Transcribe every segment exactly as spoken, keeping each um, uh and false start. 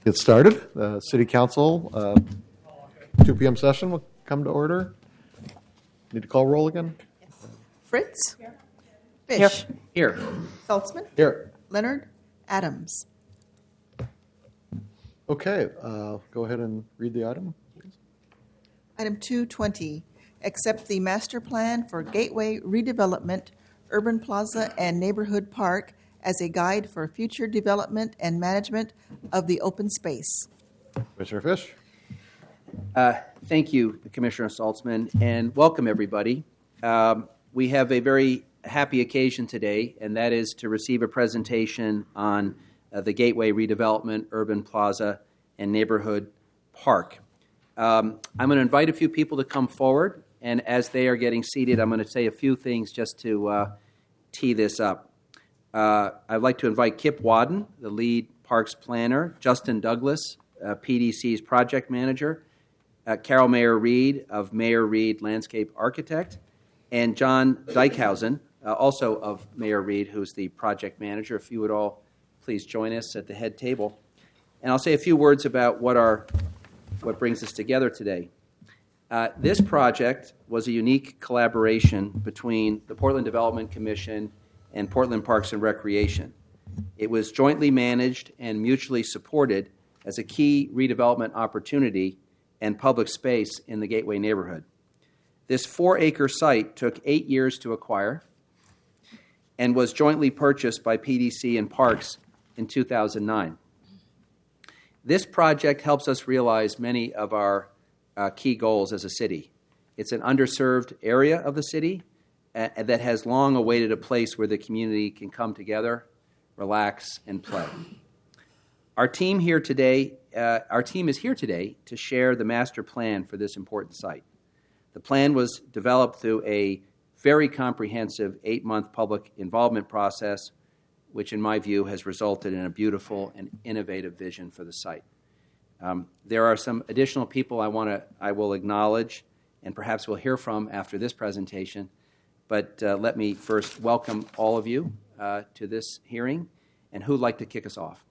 Get started. The City Council uh, two p.m. session will come to order. Need to call roll again? Yes. Fritz? Here. Fish? Here. Saltzman? Here. Leonard? Adams? Okay, uh, go ahead and read the item, please. Item two twenty, accept the master plan for Gateway redevelopment, Urban Plaza and Neighborhood Park as a guide for future development and management of the open space. Commissioner Fish. Uh, thank you, Commissioner Saltzman, and welcome everybody. Um, we have a very happy occasion today, and that is to receive a presentation on uh, the Gateway redevelopment, Urban Plaza, and Neighborhood Park. Um, I'm going to invite a few people to come forward, and as they are getting seated, I'm going to say a few things just to uh, tee this up. Uh, I'd like to invite Kip Wadden, the lead parks planner, Justin Douglas, uh, P D C's project manager, uh, Carol Mayer Reed of Mayer Reed Landscape Architect, and John Dykehausen, uh, also of Mayer Reed, who's the project manager. If you would all please join us at the head table. And I'll say a few words about what our what brings us together today. Uh, this project was a unique collaboration between the Portland Development Commission and Portland Parks and Recreation. It was jointly managed and mutually supported as a key redevelopment opportunity and public space in the Gateway neighborhood. This four-acre site took eight years to acquire and was jointly purchased by P D C and Parks in two thousand nine. This project helps us realize many of our uh, key goals as a city. It's an underserved area of the city uh, that has long awaited a place where the community can come together, relax, and play. Our team here today, uh, our team is here today to share the master plan for this important site. The plan was developed through a very comprehensive eight-month public involvement process, which in my view has resulted in a beautiful and innovative vision for the site. Um, there are some additional people I want to, I will acknowledge, and perhaps we'll hear from after this presentation. But uh, let me first welcome all of you uh, to this hearing. And who'd like to kick us off?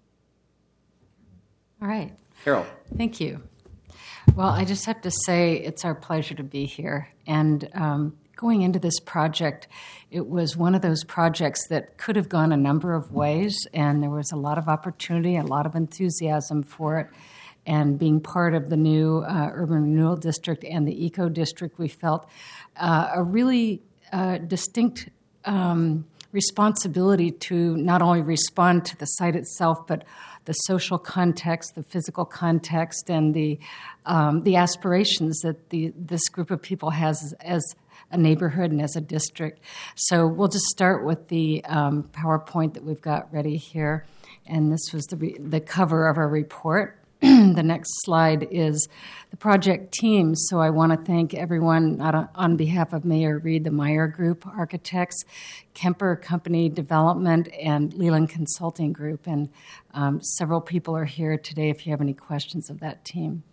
All right. Carol. Thank you. Well, I just have to say it's our pleasure to be here. And um, going into this project, it was one of those projects that could have gone a number of ways, and there was a lot of opportunity, a lot of enthusiasm for it. And being part of the new uh, Urban Renewal District and the Eco District, we felt uh, a really uh, distinct um, responsibility to not only respond to the site itself, but the social context, the physical context, and the um, the aspirations that the this group of people has as, as a neighborhood and as a district. So we'll just start with the um, PowerPoint that we've got ready here, and this was the re- the cover of our report. The next slide is the project team. So I want to thank everyone on behalf of Mayer Reed, the Meyer Group Architects, Kemper Company Development, and Leland Consulting Group. And um, several people are here today if you have any questions of that team.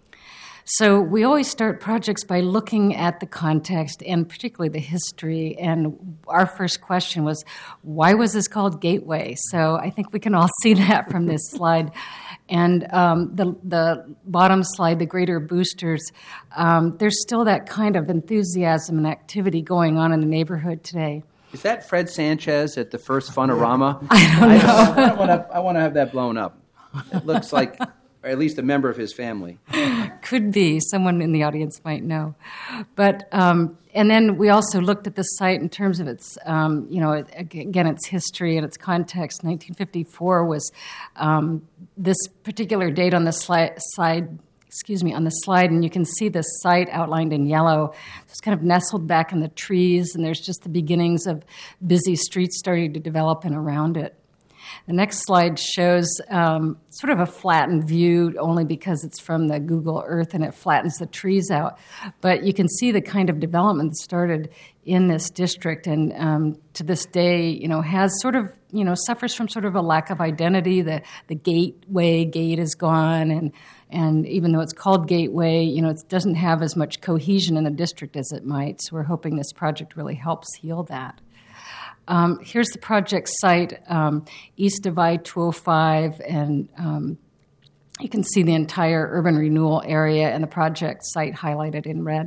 So we always start projects by looking at the context and particularly the history. And our first question was, why was this called Gateway? So I think we can all see that from this slide. And um, the the bottom slide, the greater boosters, um, there's still that kind of enthusiasm and activity going on in the neighborhood today. Is that Fred Sanchez at the first Funorama? I don't know. I, I, want to, I want to have that blown up. It looks like, or at least a member of his family. Could be. Someone in the audience might know. But, um, and then we also looked at the site in terms of its, um, you know, again, its history and its context. nineteen fifty-four was um, this particular date on the slide, slide, excuse me, on the slide, and you can see the site outlined in yellow. It's kind of nestled back in the trees, and there's just the beginnings of busy streets starting to develop and around it. The next slide shows um, sort of a flattened view only because it's from the Google Earth and it flattens the trees out. But you can see the kind of development that started in this district and um, to this day, you know, has sort of, you know, suffers from sort of a lack of identity. The the gateway gate is gone, and and even though it's called Gateway, you know, it doesn't have as much cohesion in the district as it might. So we're hoping this project really helps heal that. Um, here's the project site, um, east of I two oh five, and um, You can see the entire urban renewal area and the project site highlighted in red.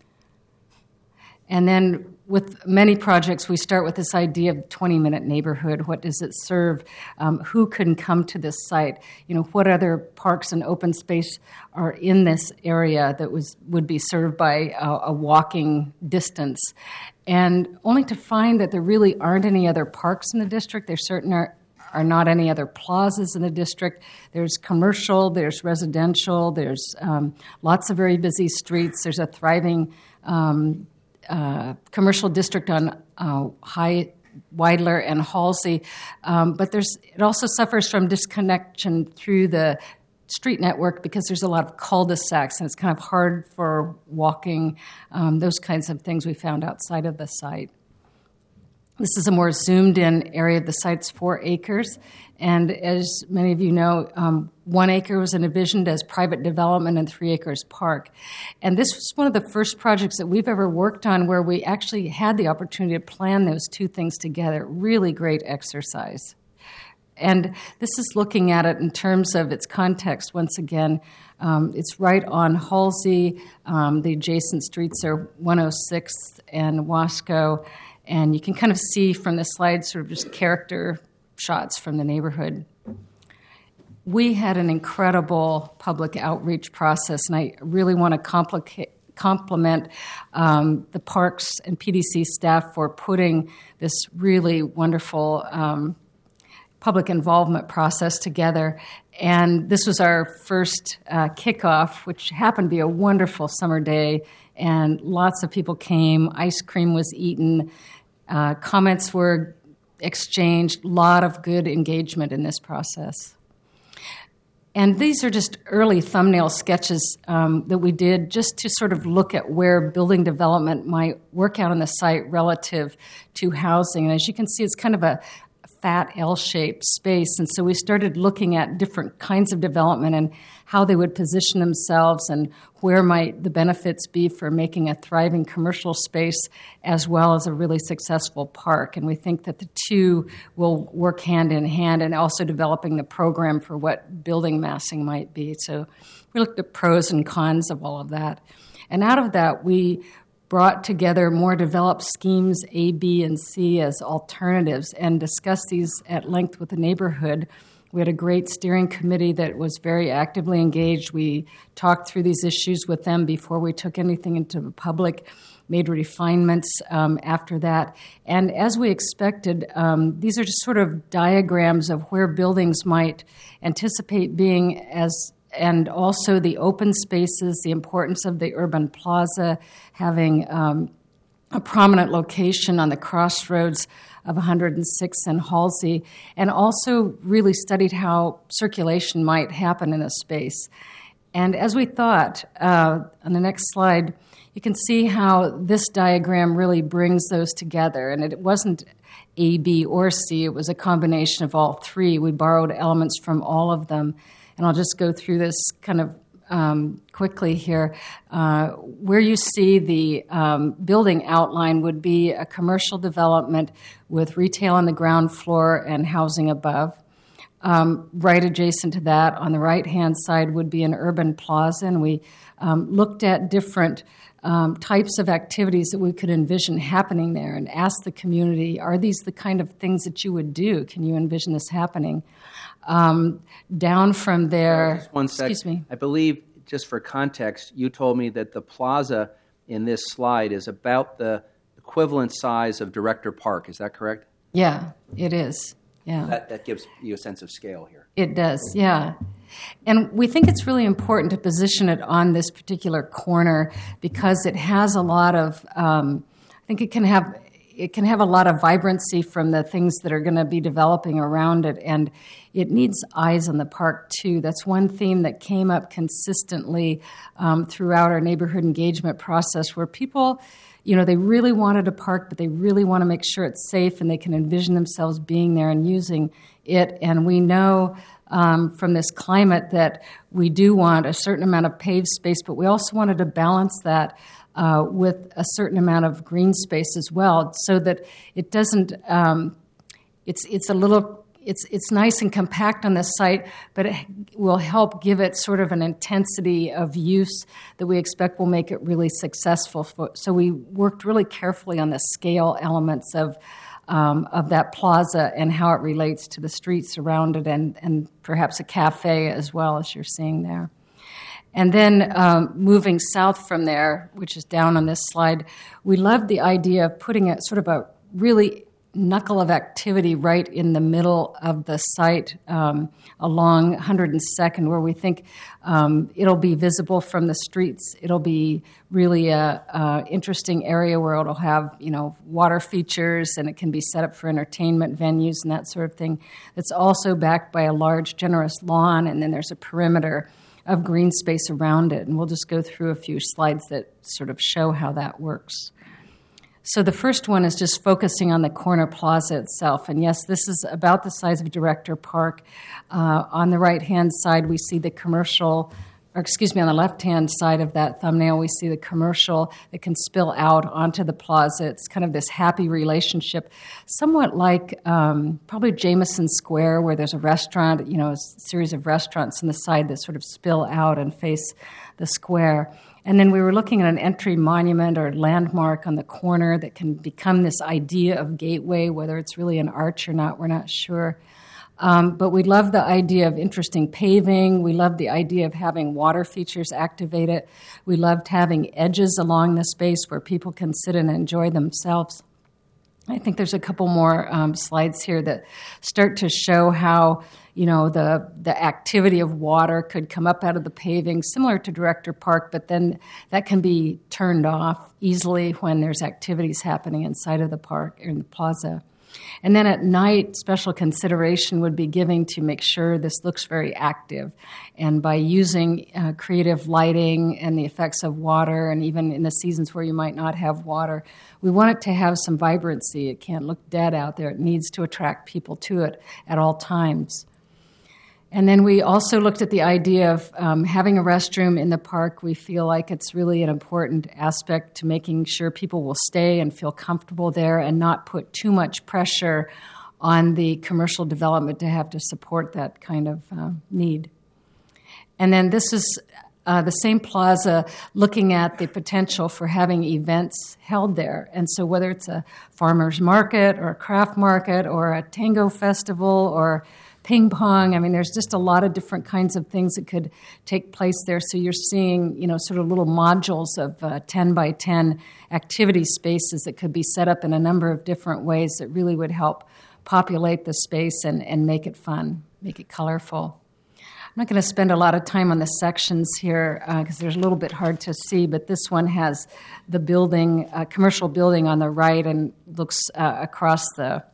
And then with many projects, we start with this idea of twenty-minute neighborhood. What does it serve? Um, who can come to this site? You know, what other parks and open space are in this area that was would be served by a, a walking distance? And only to find that there really aren't any other parks in the district. There certainly are, are not any other plazas in the district. There's commercial, there's residential, there's um, lots of very busy streets. There's a thriving um, Uh, commercial district on uh, High Weidler and Halsey, um, but there's it also suffers from disconnection through the street network because there's a lot of cul-de-sacs and it's kind of hard for walking, um, those kinds of things we found outside of the site. This is a more zoomed-in area of the site's four acres, and as many of you know, um, one acre was envisioned as private development and three acres park. And this was one of the first projects that we've ever worked on where we actually had the opportunity to plan those two things together. Really great exercise. And this is looking at it in terms of its context. Once again, um, it's right on Halsey. Um, the adjacent streets are one oh sixth and Wasco. And you can kind of see from the slide sort of just character shots from the neighborhood. We had an incredible public outreach process, and I really want to complicate, compliment um, the Parks and P D C staff for putting this really wonderful um, public involvement process together. And this was our first uh, kickoff, which happened to be a wonderful summer day, and lots of people came. Ice cream was eaten. Uh, comments were exchanged. A lot of good engagement in this process. And these are just early thumbnail sketches um, that we did just to sort of look at where building development might work out on the site relative to housing. And as you can see, it's kind of a fat L-shaped space. And so we started looking at different kinds of development and how they would position themselves and where might the benefits be for making a thriving commercial space as well as a really successful park. And we think that the two will work hand in hand, and also developing the program for what building massing might be. So we looked at pros and cons of all of that. And out of that, we brought together more developed schemes A, B, and C as alternatives and discussed these at length with the neighborhood. We had a great steering committee that was very actively engaged. We talked through these issues with them before we took anything into the public, made refinements um, after that. And as we expected, um, these are just sort of diagrams of where buildings might anticipate being as and also the open spaces, the importance of the urban plaza, having um, a prominent location on the crossroads of one hundred sixth and Halsey, and also really studied how circulation might happen in a space. And as we thought, uh, on the next slide, you can see how this diagram really brings those together. And it wasn't A, B, or C. It was a combination of all three. We borrowed elements from all of them. And I'll just go through this kind of um, quickly here. Uh, where you see the um, building outline would be a commercial development with retail on the ground floor and housing above. Um, right adjacent to that, on the right-hand side, would be an urban plaza, and we um, looked at different um, types of activities that we could envision happening there and asked the community, are these the kind of things that you would do? Can you envision this happening? Um, down from there, just one sec. Excuse me. I believe, just for context, you told me that the plaza in this slide is about the equivalent size of Director Park. Is that correct? Yeah, it is. Yeah, That, that gives you a sense of scale here. it does. Yeah. And we think it's really important to position it on this particular corner because it has a lot of, um, I think it can have it can have a lot of vibrancy from the things that are going to be developing around it, and it needs eyes on the park too. That's one theme that came up consistently um, throughout our neighborhood engagement process, where people, you know, they really wanted a park, but they really want to make sure it's safe and they can envision themselves being there and using it. And we know um, from this climate that we do want a certain amount of paved space, but we also wanted to balance that Uh, with a certain amount of green space as well, so that it doesn't. Um, it's it's a little it's it's nice and compact on the site, but it will help give it sort of an intensity of use that we expect will make it really successful. For, so we worked really carefully on the scale elements of um, of that plaza and how it relates to the streets around it, and and perhaps a cafe as well, as you're seeing there. And then um, moving south from there, which is down on this slide, we loved the idea of putting a sort of a really knuckle of activity right in the middle of the site um, along one hundred second, where we think um, it'll be visible from the streets. It'll be really a, a interesting area where it'll have, you know, water features, and it can be set up for entertainment venues and that sort of thing. It's also backed by a large, generous lawn, and then there's a perimeter of green space around it. And we'll just go through a few slides that sort of show how that works. So the first one is just focusing on the corner plaza itself. And yes, this is about the size of Director Park. Uh, on the right-hand side, we see the commercial, or excuse me, on the left-hand side of that thumbnail, we see the commercial that can spill out onto the plaza. It's kind of this happy relationship, somewhat like um, probably Jameson Square, where there's a restaurant, you know, a series of restaurants on the side that sort of spill out and face the square. And then we were looking at an entry monument or landmark on the corner that can become this idea of gateway, whether it's really an arch or not, we're not sure. Um, but we love the idea of interesting paving. We love the idea of having water features activated. We loved having edges along the space where people can sit and enjoy themselves. I think there's a couple more um, slides here that start to show how, you know, the the activity of water could come up out of the paving, similar to Director Park, but then that can be turned off easily when there's activities happening inside of the park or in the plaza. And then at night, special consideration would be given to make sure this looks very active. And by using uh, creative lighting and the effects of water, and even in the seasons where you might not have water, we want it to have some vibrancy. It can't look dead out there. It needs to attract people to it at all times. And then we also looked at the idea of um, having a restroom in the park. We feel like it's really an important aspect to making sure people will stay and feel comfortable there and not put too much pressure on the commercial development to have to support that kind of uh, need. And then this is uh, the same plaza looking at the potential for having events held there. And so whether it's a farmer's market or a craft market or a tango festival or ping pong. I mean, there's just a lot of different kinds of things that could take place there. So you're seeing, you know, sort of little modules of uh, ten by ten activity spaces that could be set up in a number of different ways that really would help populate the space and, and make it fun, make it colorful. I'm not going to spend a lot of time on the sections here because uh, they're a little bit hard to see, but this one has the building, uh, commercial building on the right and looks uh, across the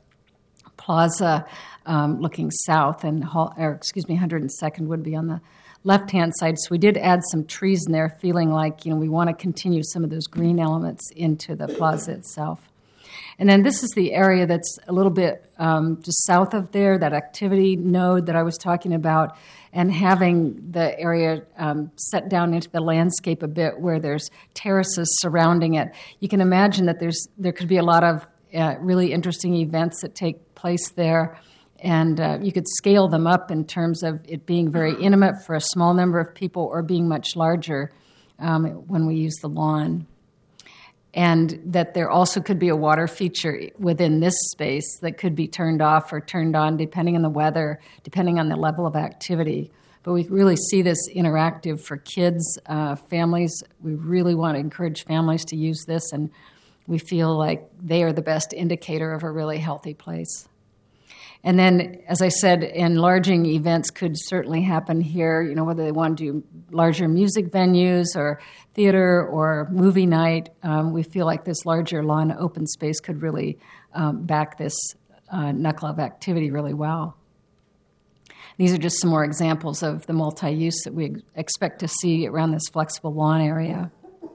plaza um, looking south, and Hall, or excuse me, one hundred second would be on the left-hand side. So we did add some trees in there, feeling like, you know, we want to continue some of those green elements into the plaza itself. And then this is the area that's a little bit um, just south of there, that activity node that I was talking about, and having the area um, set down into the landscape a bit where there's terraces surrounding it. You can imagine that there's there could be a lot of uh, really interesting events that take place there. And uh, you could scale them up in terms of it being very intimate for a small number of people or being much larger um, when we use the lawn. And that there also could be a water feature within this space that could be turned off or turned on depending on the weather, depending on the level of activity. But we really see this interactive for kids, uh, families. We really want to encourage families to use this, and we feel like they are the best indicator of a really healthy place. And then, as I said, enlarging events could certainly happen here, you know, whether they want to do larger music venues or theater or movie night. Um, we feel like this larger lawn open space could really um, back this uh, knuckle of activity really well. These are just some more examples of the multi-use that we expect to see around this flexible lawn area.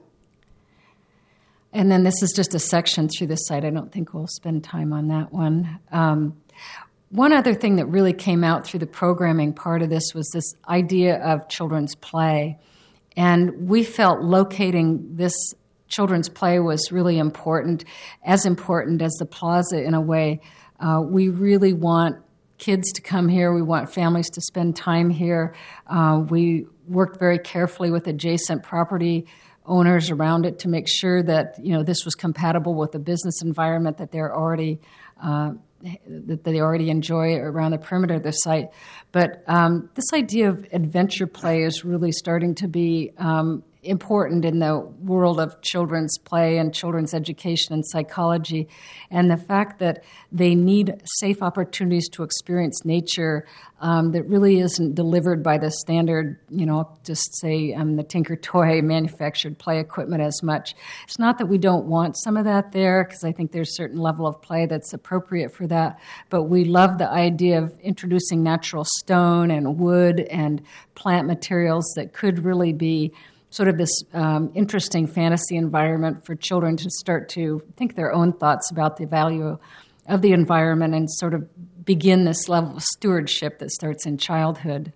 And then this is just a section through this site. I don't think we'll spend time on that one. Um, One other thing that really came out through the programming part of this was this idea of children's play. And we felt locating this children's play was really important, as important as the plaza in a way. Uh, we really want kids to come here. We want families to spend time here. Uh, we worked very carefully with adjacent property owners around it to make sure that, you know, this was compatible with the business environment that they're already uh, that they already enjoy around the perimeter of the site. But um, this idea of adventure play is really starting to be um, important in the world of children's play and children's education and psychology. And the fact that they need safe opportunities to experience nature um, that really isn't delivered by the standard, you know, just say um, the Tinker Toy manufactured play equipment as much. It's not that we don't want some of that there, because I think there's a certain level of play that's appropriate for that, but we love the idea of introducing natural stone and wood and plant materials that could really be sort of this um, interesting fantasy environment for children to start to think their own thoughts about the value of the environment and sort of begin this level of stewardship that starts in childhood.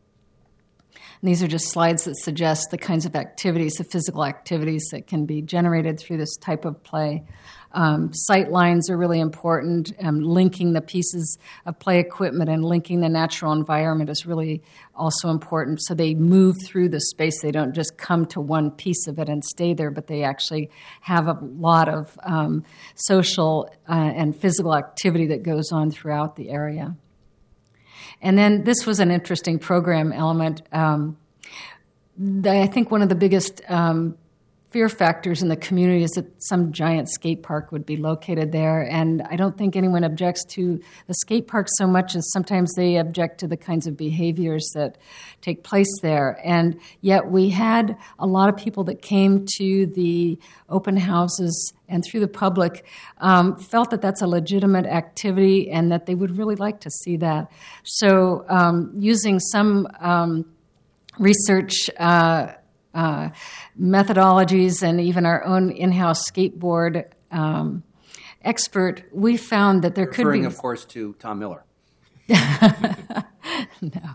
And these are just slides that suggest the kinds of activities, the physical activities that can be generated through this type of play. Um, sight lines are really important. Um, linking the pieces of play equipment and linking the natural environment is really also important. So they move through the space. They don't just come to one piece of it and stay there, but they actually have a lot of um, social uh, and physical activity that goes on throughout the area. And then this was an interesting program element. Um, the, I think one of the biggest um, fear factors in the community is that some giant skate park would be located there, and I don't think anyone objects to the skate park so much as sometimes they object to the kinds of behaviors that take place there. And yet we had a lot of people that came to the open houses and through the public um, felt that that's a legitimate activity and that they would really like to see that. So um, using some um, research uh, Uh, methodologies and even our own in-house skateboard um, expert, we found that there Referring, could be... of course, to Tom Miller. No.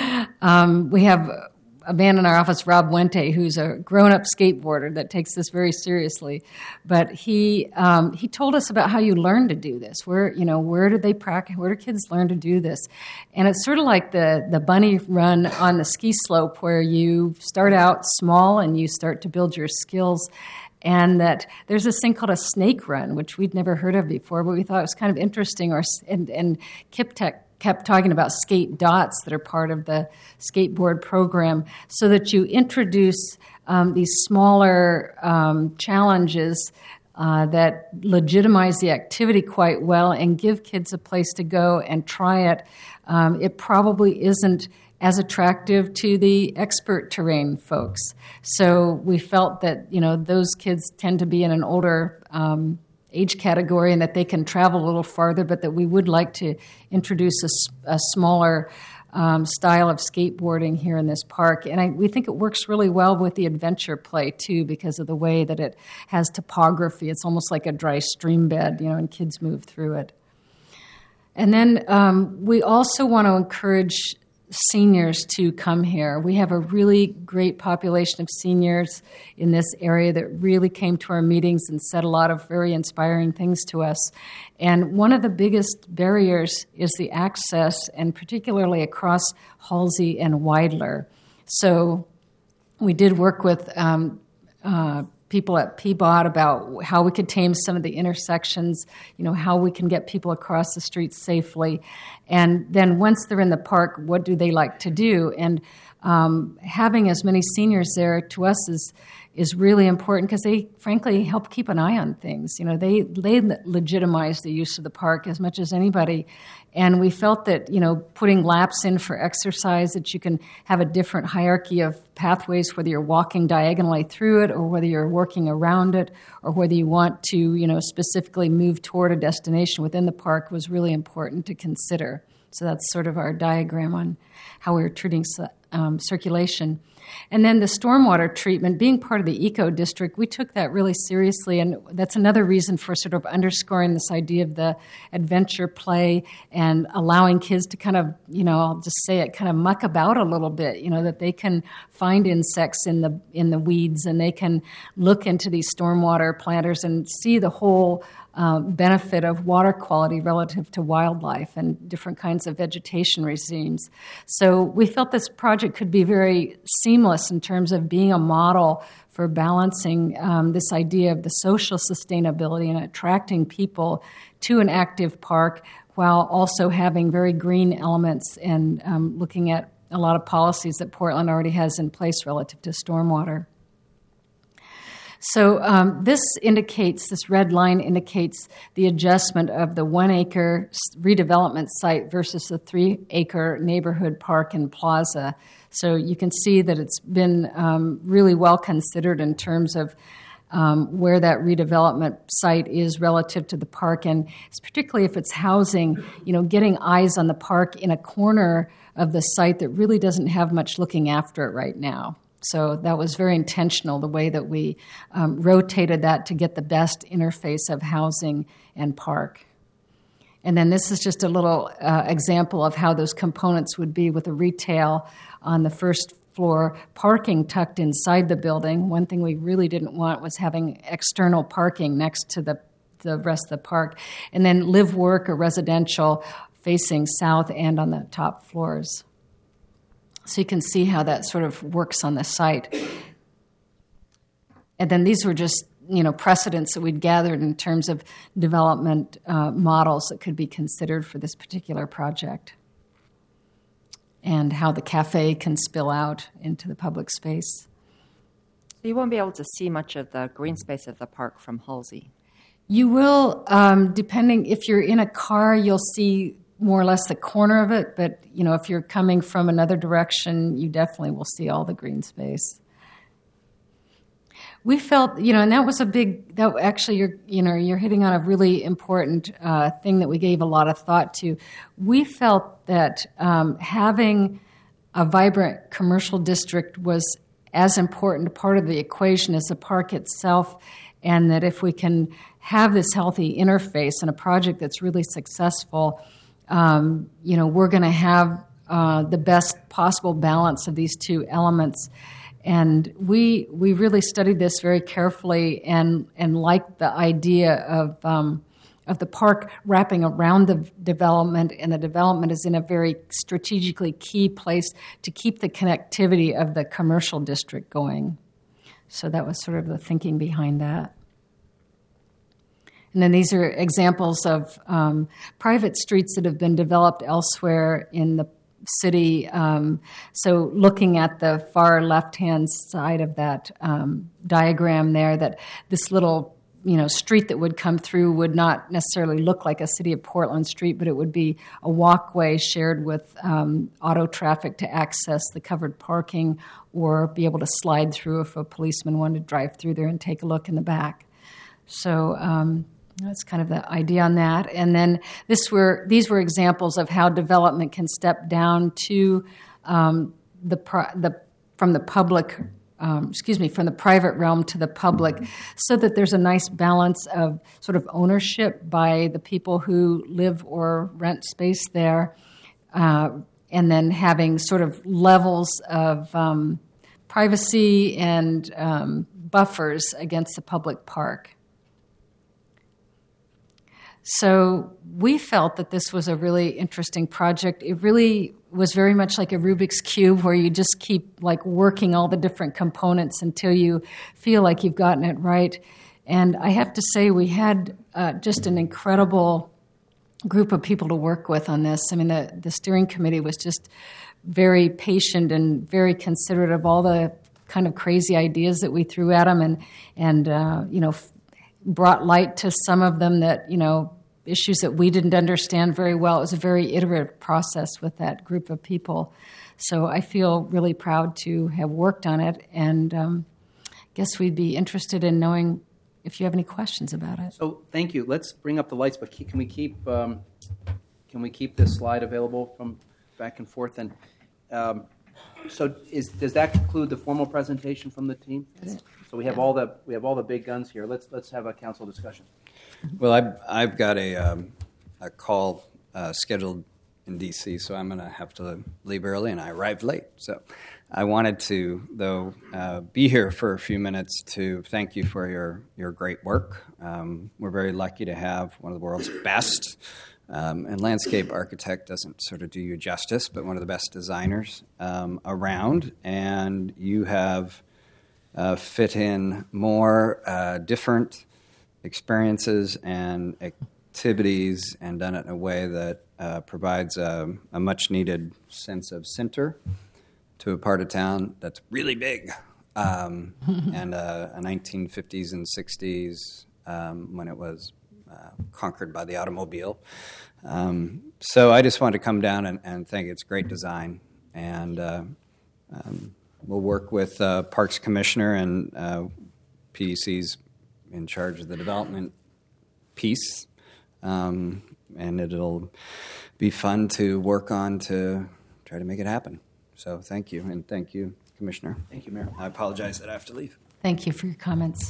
Um, we have a man in our office, Rob Wente, who's a grown-up skateboarder that takes this very seriously. But he um, he told us about how you learn to do this. Where you know where did they practice? Where do kids learn to do this? And it's sort of like the the bunny run on the ski slope, where you start out small and you start to build your skills. And that there's this thing called a snake run, which we'd never heard of before, but we thought it was kind of interesting. Or and and Kiptech kept talking about skate dots that are part of the skateboard program, so that you introduce um, these smaller um, challenges uh, that legitimize the activity quite well and give kids a place to go and try it. Um, it probably isn't as attractive to the expert terrain folks. So we felt that, you know, those kids tend to be in an older um, age category and that they can travel a little farther, but that we would like to introduce a, a smaller um, style of skateboarding here in this park. And I, we think it works really well with the adventure play, too, because of the way that it has topography. It's almost like a dry stream bed, you know, and kids move through it. And then um, we also want to encourage seniors to come here. We have a really great population of seniors in this area that really came to our meetings and said a lot of very inspiring things to us. And one of the biggest barriers is the access, and particularly across Halsey and Weidler. So we did work with um, uh, people at P B O T about how we could tame some of the intersections, you know, how we can get people across the street safely. And then once they're in the park, what do they like to do? And um, having as many seniors there to us is is really important because they, frankly, help keep an eye on things. You know, they, they legitimize the use of the park as much as anybody. And we felt that, you know, putting laps in for exercise, that you can have a different hierarchy of pathways, whether you're walking diagonally through it or whether you're working around it or whether you want to, you know, specifically move toward a destination within the park was really important to consider. So that's sort of our diagram on how we're treating um, circulation. And then the stormwater treatment, being part of the eco district, we took that really seriously, and that's another reason for sort of underscoring this idea of the adventure play and allowing kids to kind of, you know, I'll just say it, kind of muck about a little bit, you know, that they can find insects in the in the weeds, and they can look into these stormwater planters and see the whole Uh, benefit of water quality relative to wildlife and different kinds of vegetation regimes. So we felt this project could be very seamless in terms of being a model for balancing um, this idea of the social sustainability and attracting people to an active park while also having very green elements and um, looking at a lot of policies that Portland already has in place relative to stormwater. So um, this indicates, this red line indicates the adjustment of the one-acre redevelopment site versus the three-acre neighborhood park and plaza. So you can see that it's been um, really well considered in terms of um, where that redevelopment site is relative to the park, and it's particularly if it's housing, you know, getting eyes on the park in a corner of the site that really doesn't have much looking after it right now. So that was very intentional, the way that we um, rotated that to get the best interface of housing and park. And then this is just a little uh, example of how those components would be with the retail on the first floor, parking tucked inside the building. One thing we really didn't want was having external parking next to the, the rest of the park. And then live, work, or residential facing south and on the top floors. So you can see how that sort of works on the site. And then these were just, you know, precedents that we'd gathered in terms of development uh, models that could be considered for this particular project, and how the cafe can spill out into the public space. So you won't be able to see much of the green space of the park from Halsey. You will, um, depending, if you're in a car, you'll see more or less the corner of it, but you know, if you're coming from another direction, you definitely will see all the green space. We felt, you know, and that was a big, that actually you're, you know, you're hitting on a really important uh, thing that we gave a lot of thought to. We felt that um, having a vibrant commercial district was as important a part of the equation as the park itself, and that if we can have this healthy interface in a project that's really successful, Um, you know, we're going to have uh, the best possible balance of these two elements. And we we really studied this very carefully and and liked the idea of um, of the park wrapping around the development, and the development is in a very strategically key place to keep the connectivity of the commercial district going. So that was sort of the thinking behind that. And then these are examples of um, private streets that have been developed elsewhere in the city. Um, so looking at the far left-hand side of that um, diagram there, that this little, you know, street that would come through would not necessarily look like a City of Portland street, but it would be a walkway shared with um, auto traffic to access the covered parking, or be able to slide through if a policeman wanted to drive through there and take a look in the back. So um, that's kind of the idea on that. And then this were these were examples of how development can step down to um, the the from the public. Um, excuse me, from the private realm to the public, so that there's a nice balance of sort of ownership by the people who live or rent space there, uh, and then having sort of levels of um, privacy and um, buffers against the public park. So we felt that this was a really interesting project. It really was very much like a Rubik's Cube, where you just keep like working all the different components until you feel like you've gotten it right. And I have to say, we had uh, just an incredible group of people to work with on this. I mean, the, the steering committee was just very patient and very considerate of all the kind of crazy ideas that we threw at them, and, and uh, you know, f- brought light to some of them that, you know, issues that we didn't understand very well. It was a very iterative process with that group of people. So I feel really proud to have worked on it, and um, guess we'd be interested in knowing if you have any questions about it. So thank you. Let's bring up the lights, but can we keep um, can we keep this slide available from back and forth? And um, So is, does that conclude the formal presentation from the team? So we have all the, we have all the big guns here. Let's, let's have a council discussion. Well, I've, I've got a, um, a call uh, scheduled in D C, so I'm going to have to leave early, and I arrived late. So I wanted to, though, uh, be here for a few minutes to thank you for your, your great work. Um, we're very lucky to have one of the world's best, um, and landscape architect doesn't sort of do you justice, but one of the best designers um, around, and you have uh, fit in more uh, different experiences and activities and done it in a way that uh, provides a, a much-needed sense of center to a part of town that's really big, um, and uh, a nineteen fifties and sixties um, when it was uh, conquered by the automobile. Um, so I just wanted to come down and, and think it's great design, and uh, um, we'll work with uh, Parks Commissioner and uh, P E C's in charge of the development piece, um, and it'll be fun to work on to try to make it happen. So thank you, and thank you, Commissioner. Thank you, Mayor. I apologize that I have to leave. Thank you for your comments.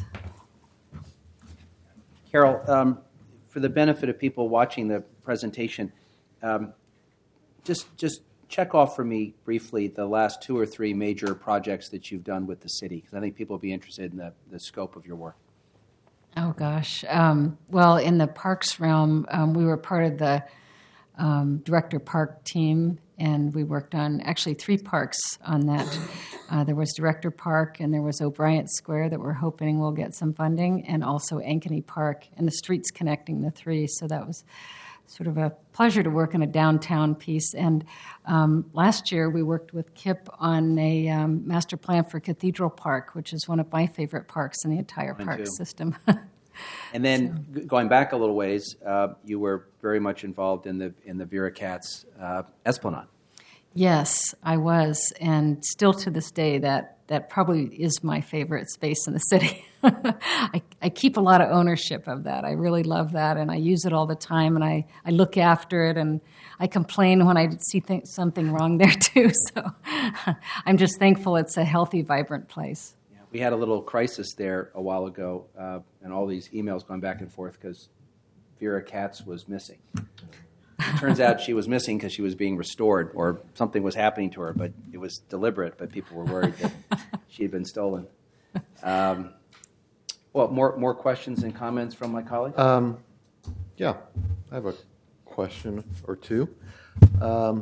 Carol, um, for the benefit of people watching the presentation, um, just just check off for me briefly the last two or three major projects that you've done with the city, because I think people will be interested in the, the scope of your work. Oh, gosh. Um, well, in the parks realm, um, we were part of the um, Director Park team, and we worked on actually three parks on that. Uh, there was Director Park, and there was O'Brien Square that we're hoping will get some funding, and also Ankeny Park, and the streets connecting the three. So that was sort of a pleasure to work in a downtown piece. And um, last year we worked with Kip on a um, master plan for Cathedral Park, which is one of my favorite parks in the entire Mine park too. system. And then g- going back a little ways, uh, you were very much involved in the in the Vera Katz uh, Esplanade. Yes, I was, and still to this day, that, that probably is my favorite space in the city. I, I keep a lot of ownership of that. I really love that, and I use it all the time, and I, I look after it, and I complain when I see th- something wrong there, too. So I'm just thankful it's a healthy, vibrant place. Yeah, we had a little crisis there a while ago, uh, and all these emails going back and forth because Vera Katz was missing. It turns out she was missing because she was being restored or something was happening to her, but it was deliberate, but people were worried that she had been stolen. Um, well, more more questions and comments from my colleagues? Um, yeah, I have a question or two. Um,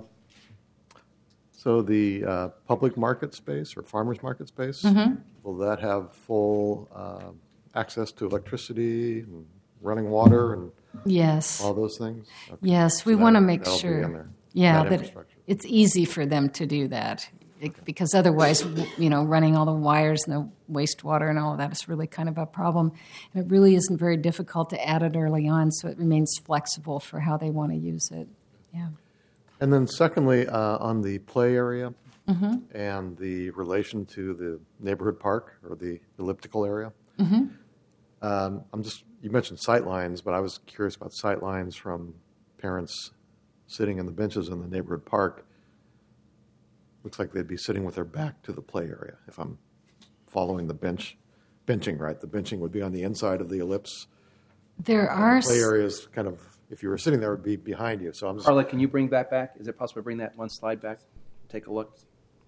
so the uh, public market space or farmers market space, Mm-hmm. will that have full uh, access to electricity and running water and Yes. all those things? Okay. Yes, we So want to that- make that'll be in sure, there, yeah, that that infrastructure. it's easy for them to do that, It- because otherwise, w- you know, running all the wires and the wastewater and all of that is really kind of a problem. And it really isn't very difficult to add it early on, so it remains flexible for how they want to use it. Yeah. And then secondly, uh, on the play area Mm-hmm. and the relation to the neighborhood park or the elliptical area. Mm-hmm. Um, I'm just, you mentioned sight lines, but I was curious about sight lines from parents sitting in the benches in the neighborhood park. Looks like they'd be sitting with their back to the play area, if I'm following the bench, benching right. The benching would be on the inside of the ellipse. There are, The play s- area is kind of, if you were sitting there, it would be behind you. So I'm just, Carla, can you bring that back? Is it possible to bring that one slide back? Take a look.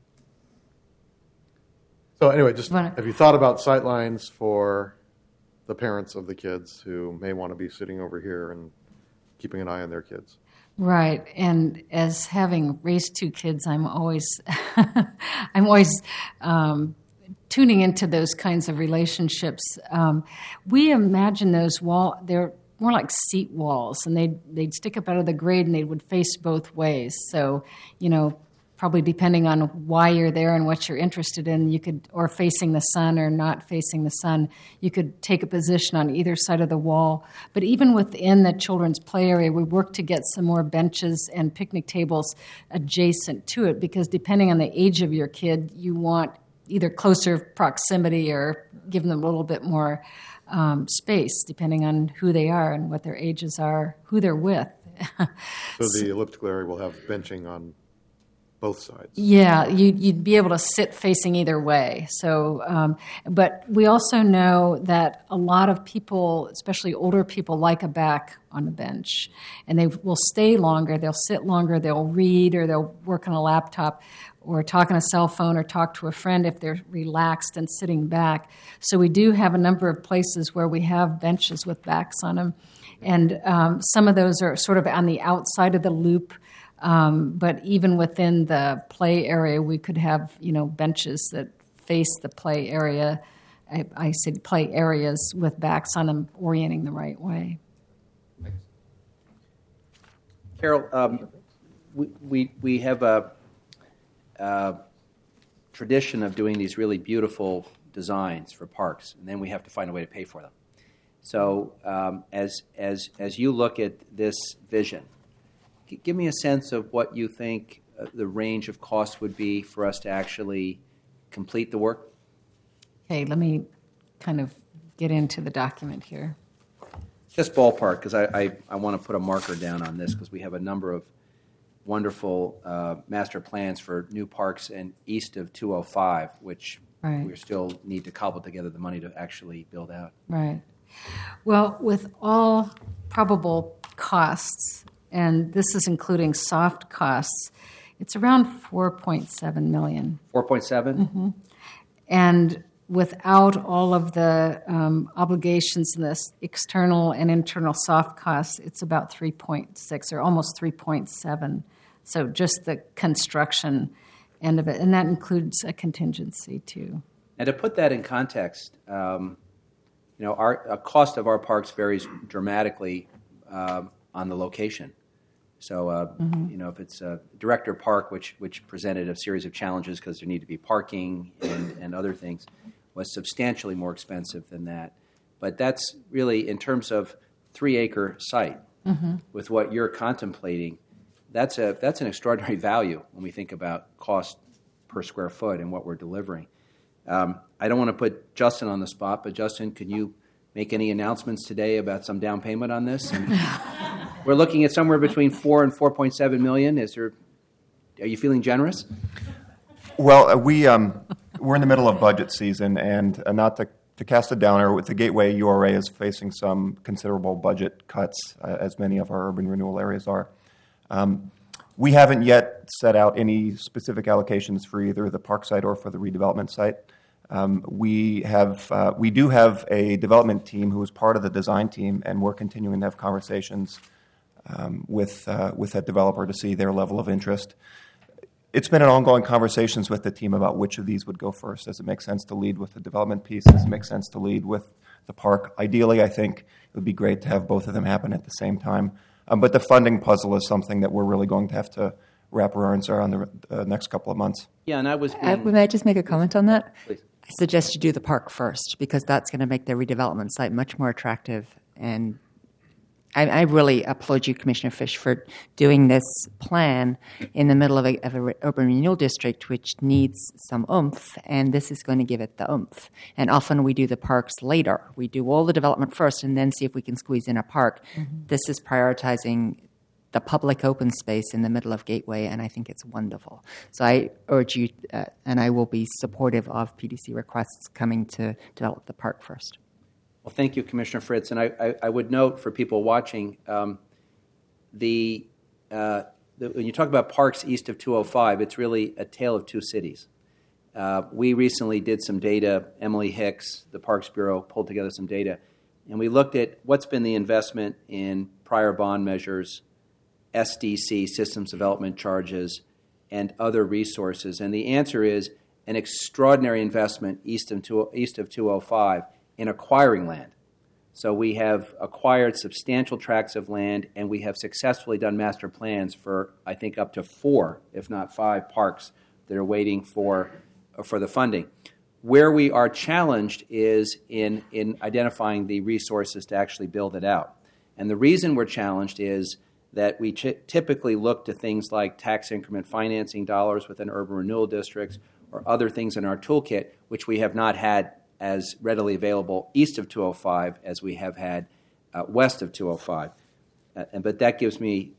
so anyway, just, Wanna- have you thought about sight lines for the parents of the kids who may want to be sitting over here and keeping an eye on their kids? right. And as having raised two kids, I'm always, I'm always um, tuning into those kinds of relationships. Um, we imagine those wall, they're more like seat walls, and they'd, they'd stick up out of the grade and they would face both ways. So, you know, probably depending on why you're there and what you're interested in, you could, or facing the sun or not facing the sun, you could take a position on either side of the wall. But even within the children's play area, we work to get some more benches and picnic tables adjacent to it, because depending on the age of your kid, you want either closer proximity or give them a little bit more um, space, depending on who they are and what their ages are, who they're with. So the elliptical area will have benching on both sides. Yeah, you, you'd be able to sit facing either way. So, um, but we also know that a lot of people, especially older people, like a back on a bench, and they will stay longer. They'll sit longer. They'll read, or they'll work on a laptop, or talk on a cell phone, or talk to a friend if they're relaxed and sitting back. So we do have a number of places where we have benches with backs on them, and um, some of those are sort of on the outside of the loop. Um, but even within the play area, we could have, you know, benches that face the play area. I, I said play areas with backs on them, orienting the right way. Carol, um, we, we we have a, a tradition of doing these really beautiful designs for parks, and then we have to find a way to pay for them. So, um, as as as you look at this vision, give me a sense of what you think uh, the range of costs would be for us to actually complete the work. Okay, let me kind of get into the document here. Just ballpark, because I, I, I want to put a marker down on this, because we have a number of wonderful uh, master plans for new parks and east of two oh five, which Right. we still need to cobble together the money to actually build out. Right. Well, with all probable costs, and this is including soft costs, it's around four point seven million dollars. four point seven? Mm-hmm. And without all of the um, obligations and this external and internal soft costs, it's about three point six or almost three point seven. So just the construction end of it, and that includes a contingency too. And to put that in context, um, you know, our uh, cost of our parks varies dramatically um, on the location. So, uh, mm-hmm. you know, if it's a Director Park, which which presented a series of challenges because there need to be parking and, and other things, was substantially more expensive than that. But that's really, in terms of three-acre site, mm-hmm. with what you're contemplating, that's a that's an extraordinary value when we think about cost per square foot and what we're delivering. Um, I don't want to put Justin on the spot, but Justin, can you make any announcements today about some down payment on this? And we're looking at somewhere between four and four point seven million. Is there? Are you feeling generous? Well, uh, we um, we're in the middle of budget season, and uh, not to, to cast a downer, with the Gateway U R A is facing some considerable budget cuts, uh, as many of our urban renewal areas are. Um, we haven't yet set out any specific allocations for either the park site or for the redevelopment site. Um, we have uh, we do have a development team who is part of the design team, and we're continuing to have conversations um, with uh, with that developer to see their level of interest. It's been an ongoing conversations with the team about which of these would go first. Does it make sense to lead with the development piece? Does it make sense to lead with the park? Ideally, I think it would be great to have both of them happen at the same time. Um, but the funding puzzle is something that we're really going to have to wrap our arms around the uh, next couple of months. Yeah, and I was. Uh, may I just make a comment on that? Please. I suggest you do the park first, because that's going to make the redevelopment site much more attractive. And I, I really applaud you, Commissioner Fish, for doing this plan in the middle of a, of a urban renewal district, which needs some oomph, and this is going to give it the oomph. And often we do the parks later. We do all the development first and then see if we can squeeze in a park. Mm-hmm. This is prioritizing the public open space in the middle of Gateway, and I think it's wonderful. So I urge you, uh, and I will be supportive of P D C requests coming to develop the park first. Well, thank you, Commissioner Fritz. And I, I, I would note for people watching, um, the, uh, the when you talk about parks east of two oh five, it's really a tale of two cities. Uh, we recently did some data. Emily Hicks, the Parks Bureau, pulled together some data, and we looked at what's been the investment in prior bond measures, S D C, systems development charges, and other resources. And the answer is an extraordinary investment east of, two, east of two oh five in acquiring land. So we have acquired substantial tracts of land, and we have successfully done master plans for, I think, up to four, if not five, parks that are waiting for, for the funding. Where we are challenged is in, in identifying the resources to actually build it out. And the reason we're challenged is that we ch- typically look to things like tax increment financing dollars within urban renewal districts or other things in our toolkit, which we have not had as readily available east of two oh five as we have had uh, west of two oh five. Uh, and, but that gives me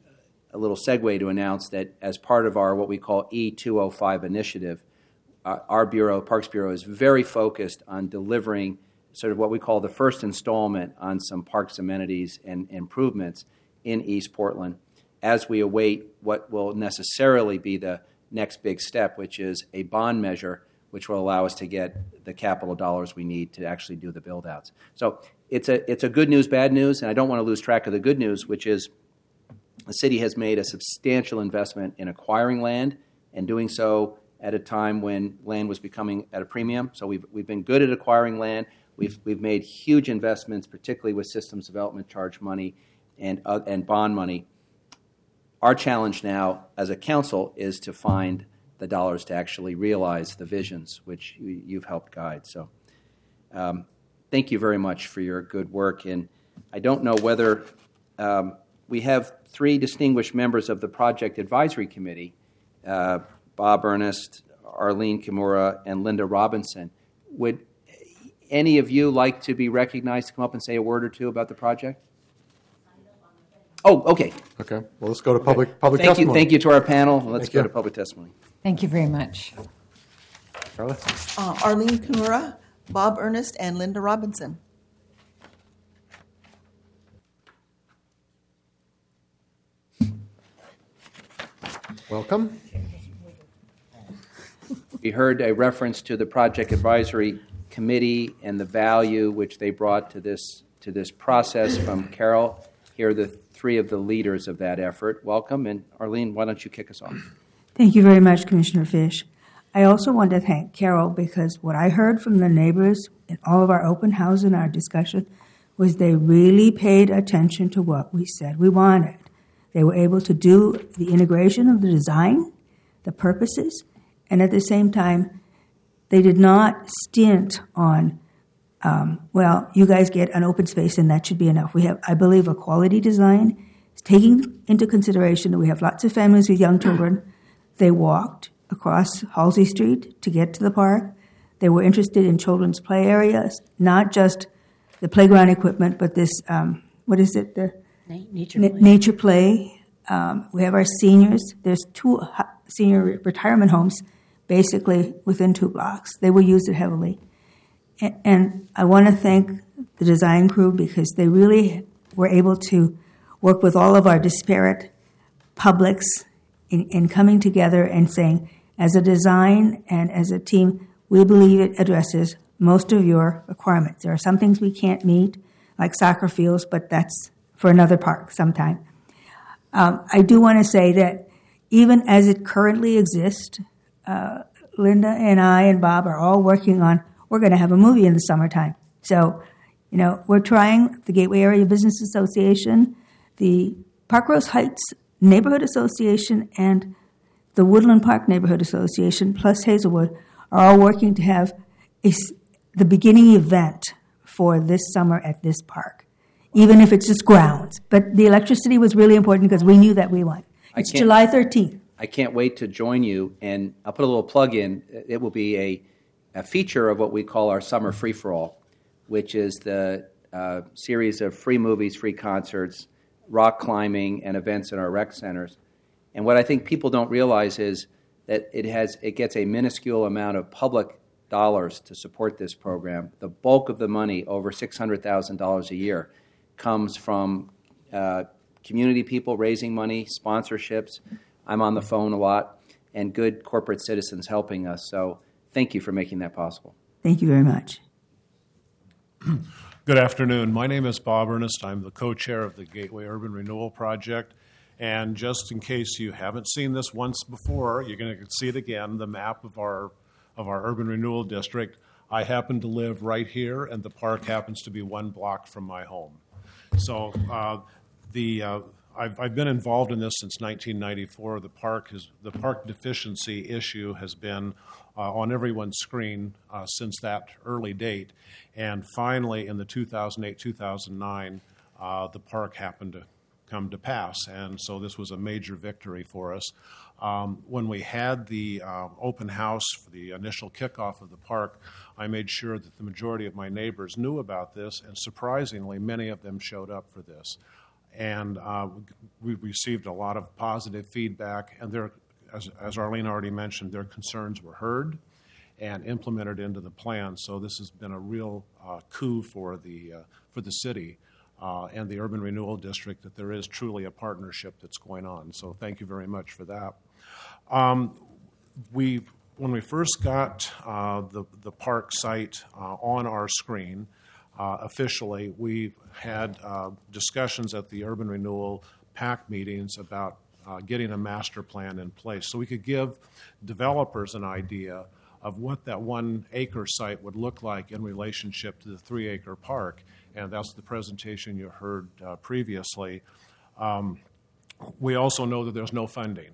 a little segue to announce that as part of our what we call E two oh five initiative, uh, our Bureau, Parks Bureau, is very focused on delivering sort of what we call the first installment on some parks amenities and improvements in East Portland as we await what will necessarily be the next big step, which is a bond measure which will allow us to get the capital dollars we need to actually do the build-outs. So it's a, it's a good news, bad news, and I don't want to lose track of the good news, which is the city has made a substantial investment in acquiring land and doing so at a time when land was becoming at a premium. So we've, we've been good at acquiring land. We've, we've made huge investments, particularly with systems development charge money and, uh, and bond money. Our challenge now as a council is to find the dollars to actually realize the visions which you, you've helped guide. So um, thank you very much for your good work. And I don't know whether um, we have three distinguished members of the Project Advisory Committee, uh, Bob Ernest, Arlene Kimura, and Linda Robinson. Would any of you like to be recognized to come up and say a word or two about the project? Oh, okay. Okay. Well, let's go to public public thank testimony. You, thank you to our panel. Let's Thank go you. to public testimony. Thank you very much. Carla? Uh, Arlene Kimura, Bob Ernest, and Linda Robinson. Welcome. We heard a reference to the Project Advisory Committee and the value which they brought to this to this process from Carol. Here are the three of the leaders of that effort. Welcome, and Arlene, why don't you kick us off? Thank you very much, Commissioner Fish. I also want to thank Carol because what I heard from the neighbors in all of our open house and our discussion was they really paid attention to what we said we wanted. They were able to do the integration of the design, the purposes, and at the same time, they did not stint on, um, well, you guys get an open space and that should be enough. We have, I believe, a quality design, taking into consideration that we have lots of families with young children. They walked across Halsey Street to get to the park. They were interested in children's play areas, not just the playground equipment, but this, um, what is it, the Nature na- play. nature play. Um, we have our seniors. There's two hu- senior re- retirement homes basically within two blocks. They will use it heavily. A- and I want to thank the design crew because they really were able to work with all of our disparate publics in, in coming together and saying, as a design and as a team, we believe it addresses most of your requirements. There are some things we can't meet, like soccer fields, but that's for another park sometime. Um, I do want to say that even as it currently exists, uh, Linda and I and Bob are all working on, we're going to have a movie in the summertime. So, you know, we're trying the Gateway Area Business Association, the Park Rose Heights Neighborhood Association, and the Woodland Park Neighborhood Association, plus Hazelwood, are all working to have a, the beginning event for this summer at this park, even if it's just grounds. But the electricity was really important because we knew that we won. I It's can't- July thirteenth. I can't wait to join you, and I'll put a little plug in. It will be a, a feature of what we call our Summer Free-for-All, which is the uh, series of free movies, free concerts, rock climbing, and events in our rec centers. And what I think people don't realize is that it has it gets a minuscule amount of public dollars to support this program. The bulk of the money, over six hundred thousand dollars a year, comes from uh, community people raising money, sponsorships. I'm on the phone a lot, and good corporate citizens helping us. So thank you for making that possible. Thank you very much. Good afternoon. My name is Bob Ernest. I'm the co-chair of the Gateway Urban Renewal Project. And just in case you haven't seen this once before, you're going to see it again, the map of our of our urban renewal district. I happen to live right here, and the park happens to be one block from my home. So uh, the uh, I've, I've been involved in this since nineteen ninety-four. The park has the park deficiency issue has been uh, on everyone's screen uh, since that early date, and finally in the two thousand eight two thousand nine, uh, the park happened to come to pass, and so this was a major victory for us. Um, when we had the uh, open house for the initial kickoff of the park, I made sure that the majority of my neighbors knew about this, and surprisingly, many of them showed up for this. and uh, we received a lot of positive feedback. And their, as, as Arlene already mentioned, their concerns were heard and implemented into the plan. So this has been a real uh, coup for the uh, for the city uh, and the Urban Renewal District, that there is truly a partnership that's going on. So thank you very much for that. Um, we when we first got uh, the the park site uh, on our screen uh, officially, we had uh, discussions at the Urban Renewal PAC meetings about uh, getting a master plan in place, so we could give developers an idea of what that one acre site would look like in relationship to the three acre park. And that's the presentation you heard uh, previously. Um, we also know that there's no funding.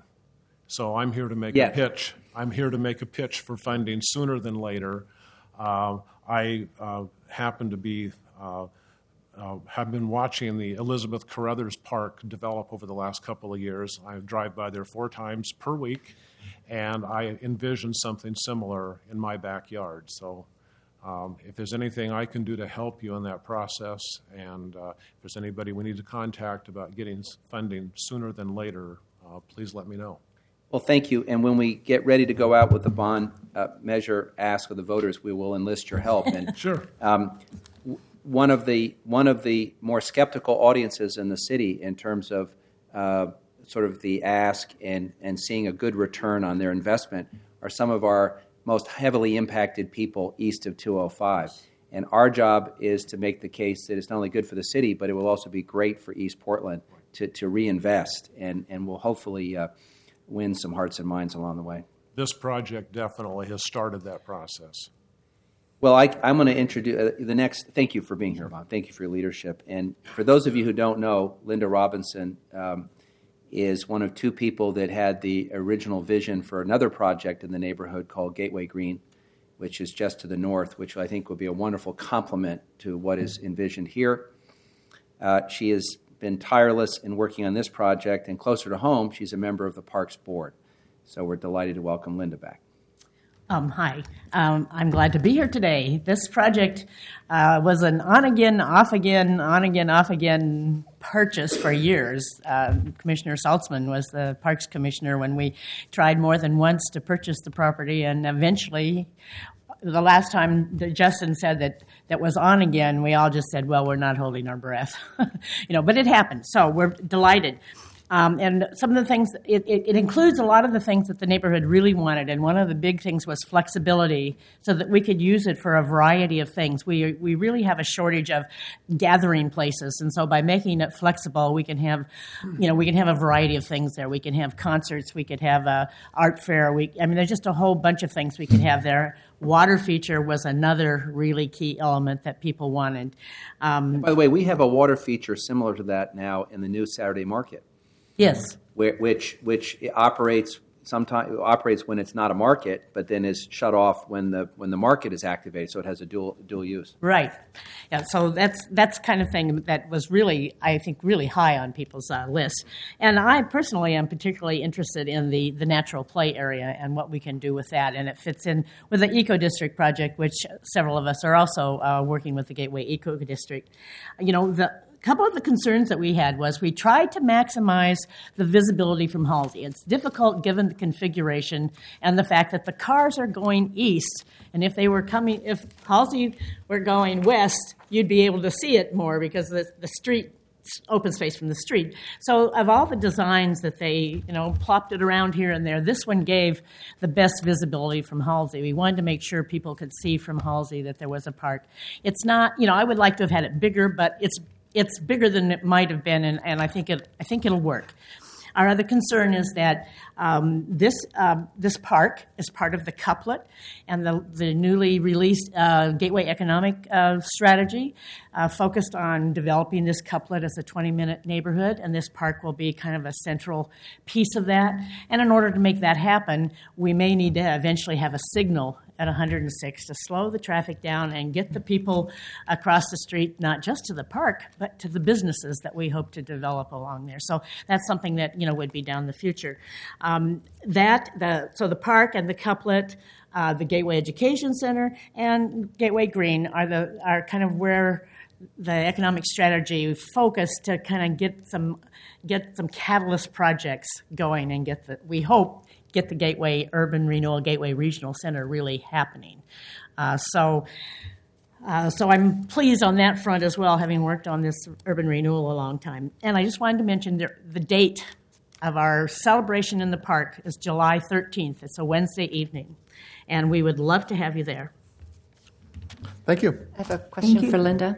So I'm here to make Yeah. a pitch. I'm here to make a pitch for funding sooner than later. Uh, I uh, happen to be, uh, uh, have been watching the Elizabeth Carruthers Park develop over the last couple of years. I drive by there four times per week, and I envision something similar in my backyard. So um, if there's anything I can do to help you in that process, and uh, if there's anybody we need to contact about getting funding sooner than later, uh, please let me know. Well, thank you. And when we get ready to go out with the bond uh, measure ask of the voters, we will enlist your help. And Sure. Um, w- one of the one of the more skeptical audiences in the city in terms of uh, sort of the ask and, and seeing a good return on their investment are some of our most heavily impacted people east of two oh five. And our job is to make the case that it's not only good for the city, but it will also be great for East Portland to, to reinvest, and, and will hopefully uh, win some hearts and minds along the way. This project definitely has started that process. Well, I, I'm going to introduce uh, the next. Thank you for being here, Bob. Thank you for your leadership. And for those of you who don't know, Linda Robinson um, is one of two people that had the original vision for another project in the neighborhood called Gateway Green, which is just to the north, which I think would be a wonderful complement to what is envisioned here. Uh, she has been tireless in working on this project, and closer to home, she's a member of the Parks Board. So we're delighted to welcome Linda back. Um, hi, um, I'm glad to be here today. This project uh, was an on-again, off-again, on-again, off-again purchase for years. Uh, Commissioner Saltzman was the Parks Commissioner when we tried more than once to purchase the property, and eventually, the last time that Justin said that that was on again, we all just said, well, we're not holding our breath. you know, but it happened, so we're delighted. Um, and some of the things, it, it, it includes a lot of the things that the neighborhood really wanted. And one of the big things was flexibility so that we could use it for a variety of things. We we really have a shortage of gathering places. And so by making it flexible, we can have, you know, we can have a variety of things there. We can have concerts. We could have a art fair. We, I mean, there's just a whole bunch of things we could have there. Water feature was another really key element that people wanted. Um, By the way, we have a water feature similar to that now in the new Saturday Market. Yes. Where, which which operates sometimes operates when it's not a market, but then is shut off when the when the market is activated. So it has a dual dual use. Right. Yeah. So that's that's kind of thing that was really, I think, really high on people's uh, list. And I personally am particularly interested in the the natural play area and what we can do with that. And it fits in with the Eco District project, which several of us are also uh, working with the Gateway Eco District. You know, the A couple of the concerns that we had was we tried to maximize the visibility from Halsey. It's difficult given the configuration and the fact that the cars are going east, and if they were coming, if Halsey were going west, you'd be able to see it more because the, the street, open space from the street. So of all the designs that they, you know, plopped it around here and there, this one gave the best visibility from Halsey. We wanted to make sure people could see from Halsey that there was a park. It's not, you know, I would like to have had it bigger, but it's It's bigger than it might have been, and, and I think it. I think it'll work. Our other concern is that um, this um, this park is part of the couplet and the, the newly released uh, Gateway Economic uh, Strategy uh, focused on developing this couplet as a twenty-minute neighborhood, and this park will be kind of a central piece of that. And in order to make that happen, we may need to eventually have a signal at one hundred six to slow the traffic down and get the people across the street, not just to the park, but to the businesses that we hope to develop along there. So that's something that, you know, would be down the future. Um, that the so the park and the couplet, uh, the Gateway Education Center, and Gateway Green are the are kind of where the economic strategy focus to kind of get some get some catalyst projects going and get the we hope get the Gateway Urban Renewal Gateway Regional Center really happening. Uh, so. Uh, so I'm pleased on that front as well, having worked on this urban renewal a long time. And I just wanted to mention the, the date of our celebration in the park is July thirteenth. It's a Wednesday evening, and we would love to have you there. Thank you. I have a question for Linda.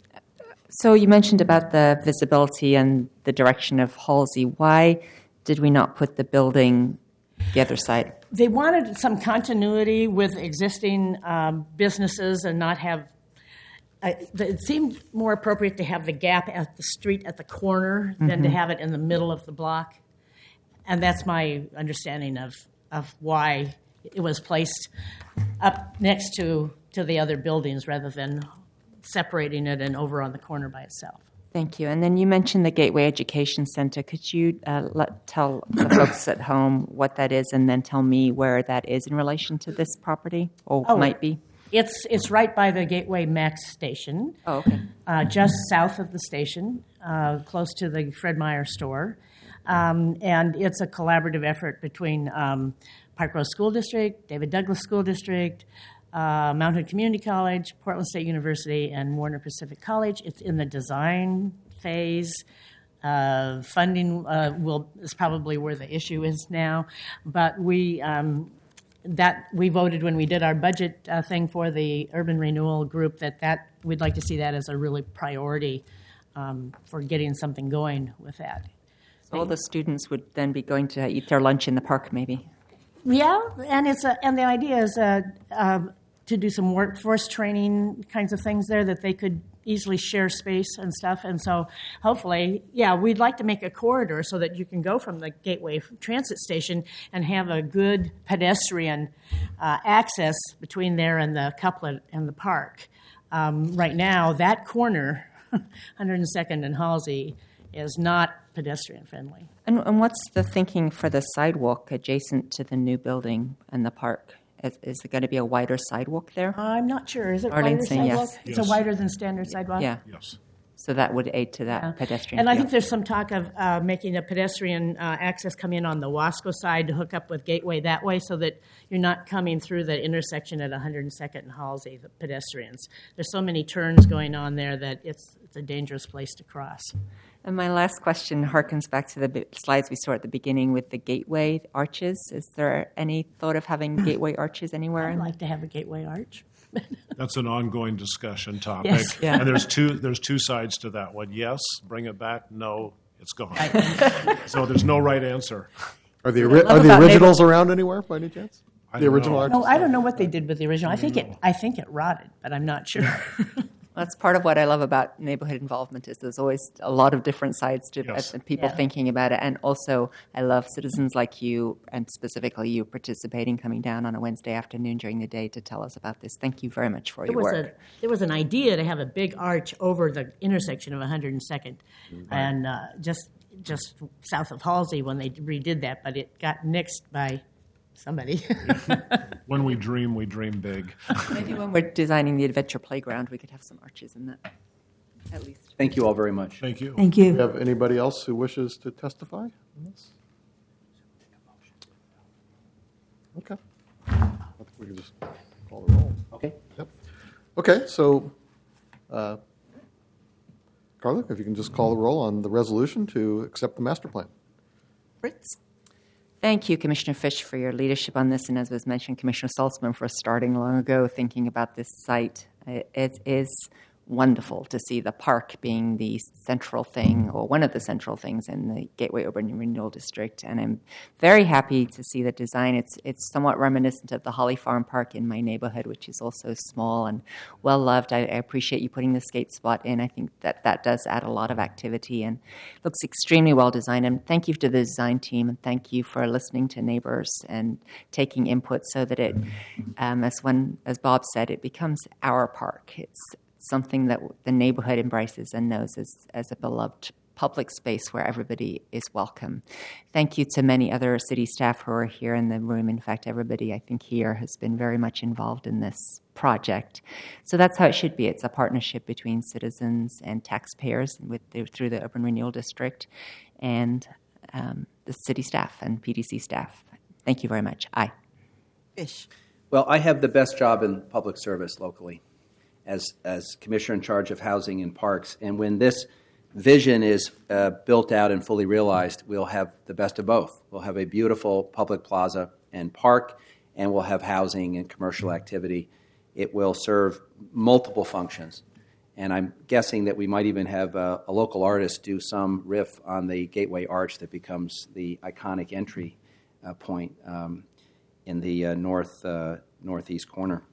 So you mentioned about the visibility and the direction of Halsey. Why did we not put the building the other side? They wanted some continuity with existing um, businesses and not have. Uh, it seemed more appropriate to have the gap at the street at the corner mm-hmm. than to have it in the middle of the block, and that's my understanding of of why it was placed up next to to the other buildings rather than separating it and over on the corner by itself. Thank you. And then you mentioned the Gateway Education Center. Could you uh, let, tell the folks at home what that is and then tell me where that is in relation to this property, or oh, might be? It's it's right by the Gateway Max station. Oh, okay. Uh, just south of the station, uh, close to the Fred Meyer store. Um, and it's a collaborative effort between um, Park Rose School District, David Douglas School District, Uh, Mount Hood Community College, Portland State University, and Warner Pacific College. It's in the design phase. Uh, funding uh, will is probably where the issue is now, but we um, that we voted when we did our budget uh, thing for the urban renewal group that that we'd like to see that as a really priority um, for getting something going with that. So all the students would then be going to eat their lunch in the park, maybe. Yeah, and it's a, and the idea is uh, uh, to do some workforce training kinds of things there that they could easily share space and stuff. And so hopefully, yeah, we'd like to make a corridor so that you can go from the Gateway Transit Station and have a good pedestrian uh, access between there and the couplet and the park. Um, right now, that corner, one hundred second and Halsey, is not pedestrian friendly. And, and what's the thinking for the sidewalk adjacent to the new building and the park? Is, is there going to be a wider sidewalk there? I'm not sure. Is it Arlene wider saying sidewalk? yes. It's Yes. a wider than standard sidewalk? Yeah. Yes. So that would aid to that Yeah. pedestrian. And I feel. think there's some talk of uh, making a pedestrian uh, access come in on the Wasco side to hook up with Gateway that way so that you're not coming through the intersection at one hundred second and Halsey, the pedestrians. There's so many turns going on there that it's, it's a dangerous place to cross. And my last question harkens back to the bi- slides we saw at the beginning with the gateway arches. Is there any thought of having gateway arches anywhere? I'd in- like to have a gateway arch. That's an ongoing discussion topic. Yes. Yeah. And there's two there's two sides to that one. Yes, bring it back. No, it's gone. So there's no right answer. Are the, What I ori- love are the about originals around anywhere by any chance? I The don't original know. arches? No, I don't know what they did with the original. I think it I think it rotted, but I'm not sure. That's part of what I love about neighborhood involvement is there's always a lot of different sides to Yes. and people Yeah. thinking about it. And also, I love citizens like you, and specifically you participating, coming down on a Wednesday afternoon during the day to tell us about this. Thank you very much for There your was work. a there was an idea to have a big arch over the intersection of one hundred second, and uh, just just south of Halsey when they redid that, but it got nixed by somebody. When we dream, we dream big. Maybe when we're designing the adventure playground, we could have some arches in that, at least. Thank you all very much. Thank you. Thank Do you you. have anybody else who wishes to testify on this? Okay. I think we can just call the roll. Okay. Yep. Okay, so, uh, Carla, if you can just call the roll on the resolution to accept the master plan. Fritz? Thank you, Commissioner Fish, for your leadership on this, and as was mentioned, Commissioner Saltzman for starting long ago thinking about this site. It is wonderful to see the park being the central thing, or one of the central things in the Gateway Urban Renewal District, and I'm very happy to see the design. It's it's somewhat reminiscent of the Holly Farm Park in my neighborhood, which is also small and well loved. I, I appreciate you putting the skate spot in. I think that that does add a lot of activity and looks extremely well designed. And thank you to the design team, and thank you for listening to neighbors and taking input so that it, um, as one as Bob said, it becomes our park. It's something that the neighborhood embraces and knows as, as a beloved public space where everybody is welcome. Thank you to many other city staff who are here in the room. In fact, everybody I think here has been very much involved in this project. So that's how it should be. It's a partnership between citizens and taxpayers with the, through the Urban Renewal District and um, the city staff and P D C staff. Thank you very much. Aye. Fish. Well, I have the best job in public service locally as, as Commissioner in charge of Housing and Parks. And when this vision is uh, built out and fully realized, we'll have the best of both. We'll have a beautiful public plaza and park, and we'll have housing and commercial activity. It will serve multiple functions. And I'm guessing that we might even have a, a local artist do some riff on the Gateway Arch that becomes the iconic entry uh, point um, in the uh, north uh, northeast corner.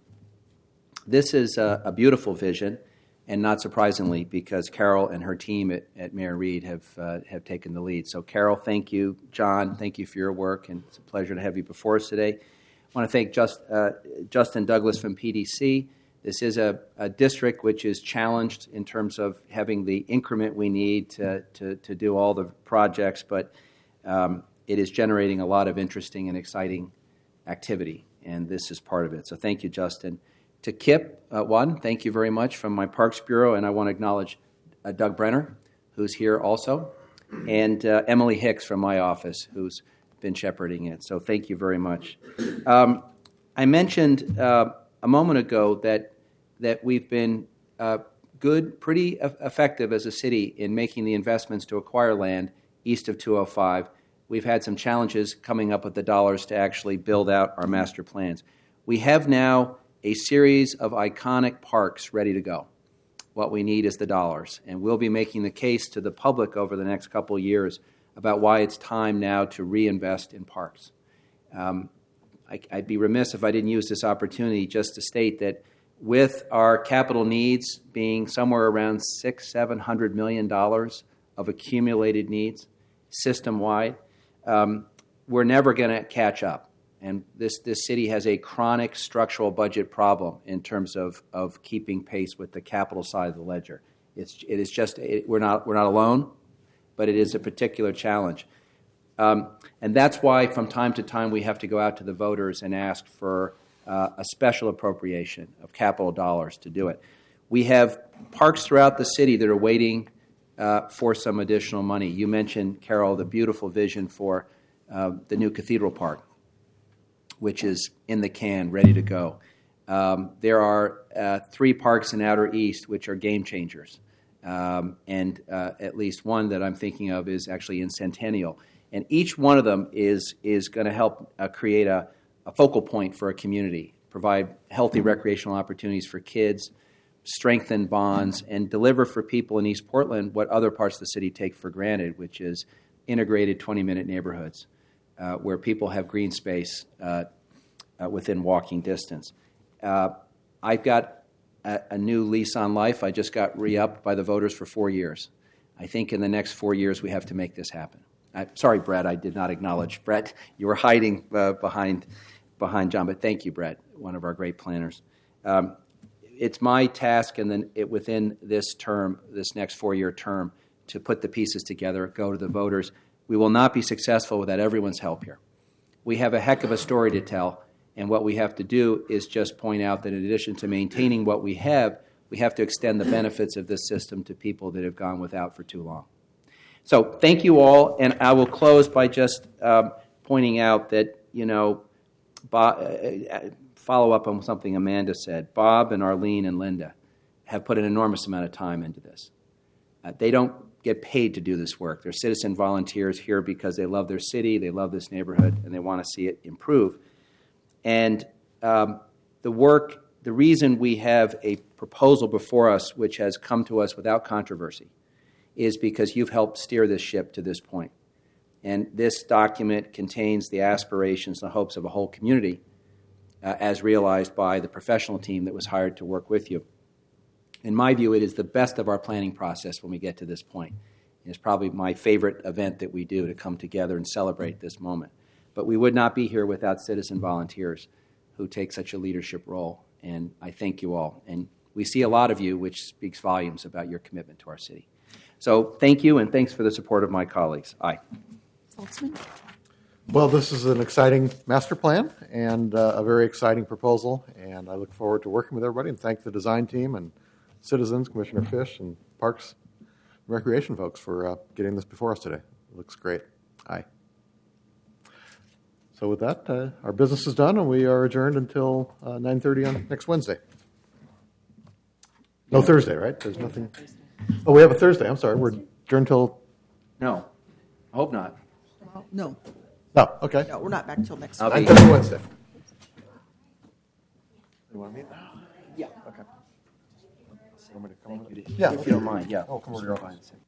This is a, a beautiful vision, and not surprisingly, because Carol and her team at, at Mayor Reed have uh, have taken the lead. So, Carol, thank you. John, thank you for your work, and it's a pleasure to have you before us today. I want to thank Just, uh, Justin Douglas from P D C. This is a, a district which is challenged in terms of having the increment we need to, to, to do all the projects, but um, it is generating a lot of interesting and exciting activity, and this is part of it. So thank you, Justin. To Kip, uh, one, thank you very much from my Parks Bureau, and I want to acknowledge uh, Doug Brenner, who's here also, and uh, Emily Hicks from my office, who's been shepherding it. So thank you very much. Um, I mentioned uh, a moment ago that that we've been uh, good, pretty e- effective as a city in making the investments to acquire land east of two oh five. We've had some challenges coming up with the dollars to actually build out our master plans. We have now a series of iconic parks ready to go. What we need is the dollars, and we'll be making the case to the public over the next couple of years about why it's time now to reinvest in parks. Um, I, I'd be remiss if I didn't use this opportunity just to state that with our capital needs being somewhere around six, seven hundred million dollars of accumulated needs system-wide, um, we're never going to catch up. And this, this city has a chronic structural budget problem in terms of, of keeping pace with the capital side of the ledger. It's, it is just, it, we're not, we're not alone, but it is a particular challenge. Um, and that's why from time to time we have to go out to the voters and ask for uh, a special appropriation of capital dollars to do it. We have parks throughout the city that are waiting uh, for some additional money. You mentioned, Carol, the beautiful vision for uh, the new Cathedral Park, which is in the can, ready to go. Um, there are uh, three parks in Outer East which are game changers. Um, and uh, at least one that I'm thinking of is actually in Centennial. And each one of them is is going to help uh, create a, a focal point for a community, provide healthy recreational opportunities for kids, strengthen bonds, and deliver for people in East Portland what other parts of the city take for granted, which is integrated twenty-minute neighborhoods uh, where people have green space uh, uh, within walking distance. Uh, I've got a, a new lease on life. I just got re-upped by the voters for four years. I think in the next four years we have to make this happen. Uh, sorry, Brett, I did not acknowledge. Brett, you were hiding uh, behind behind John, but thank you, Brett, one of our great planners. Um, it's my task and then it, within this term, this next four-year term, to put the pieces together, go to the voters. We will not be successful without everyone's help here. We have a heck of a story to tell, and what we have to do is just point out that in addition to maintaining what we have, we have to extend the benefits of this system to people that have gone without for too long. So thank you all, and I will close by just um, pointing out that, you know, Bob, uh, follow up on something Amanda said. Bob and Arlene and Linda have put an enormous amount of time into this. Uh, they don't get paid to do this work. They're citizen volunteers here because they love their city, they love this neighborhood, and they want to see it improve. And um, the work, the reason we have a proposal before us which has come to us without controversy is because you've helped steer this ship to this point. And this document contains the aspirations and the hopes of a whole community uh, as realized by the professional team that was hired to work with you. In my view, it is the best of our planning process when we get to this point. It's probably my favorite event that we do to come together and celebrate this moment. But we would not be here without citizen volunteers who take such a leadership role, and I thank you all. And we see a lot of you, which speaks volumes about your commitment to our city. So thank you, and thanks for the support of my colleagues. Aye. Saltzman? Well, this is an exciting master plan and uh, a very exciting proposal, and I look forward to working with everybody and thank the design team and citizens, Commissioner Fish, and Parks and Recreation folks for uh, getting this before us today. It looks great. Aye. So with that, uh, our business is done, and we are adjourned until uh, nine thirty on next Wednesday. No, Thursday, right? There's nothing. Oh, we have a Thursday. I'm sorry. We're adjourned till. No, I hope not. No, No, okay. no, we're not back till next I'll week. be- nine thirty Wednesday. You want to meet? Yeah. Okay. Thank you. Yeah. If you don't mind, yeah. Oh, come over here.